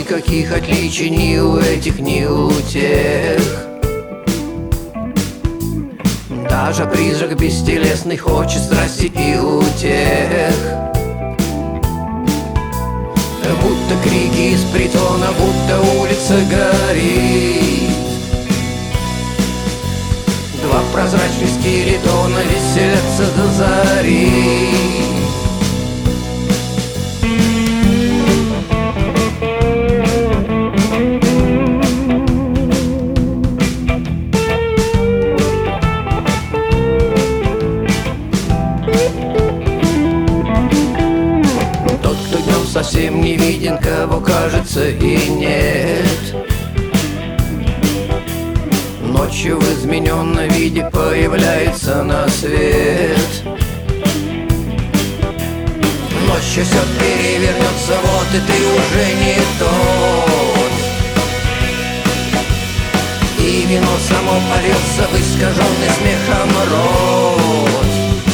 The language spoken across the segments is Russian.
никаких отличий ни у этих, ни у тех. Даже призрак бестелесный хочет страсти и утех. Будто крики из притона, будто улица горит. Два прозрачных скелетона веселятся до зари. Совсем не виден, кого кажется и нет. Ночью в измененном виде появляется на свет. Ночью все перевернется, вот и ты уже не тот. И вино само польется в искаженный смехом рот.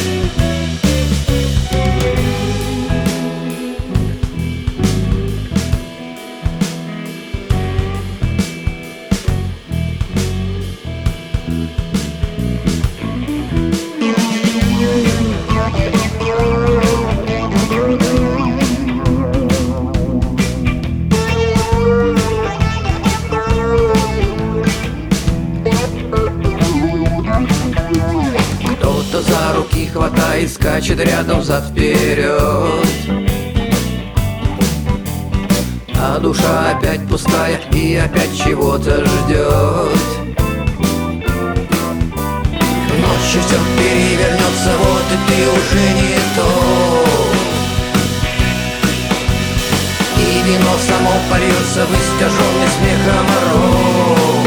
За руки хватает, скачет рядом взад-вперед. А душа опять пустая и опять чего-то ждет. Ночью все перевернется, вот и ты уже не тот. И вино само польется в искаженный смехом рот.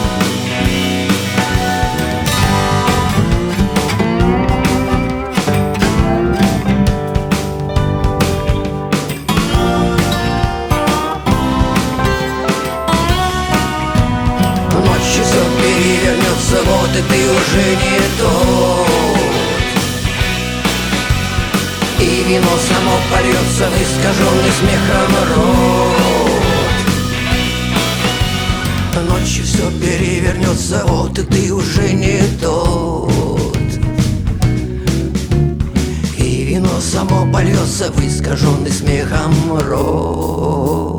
Перевернется, вот и ты уже не тот. И вино само польется в искаженный смехом рот. Ночью все перевернется, вот и ты уже не тот. И вино само польется в искаженный смехом рот.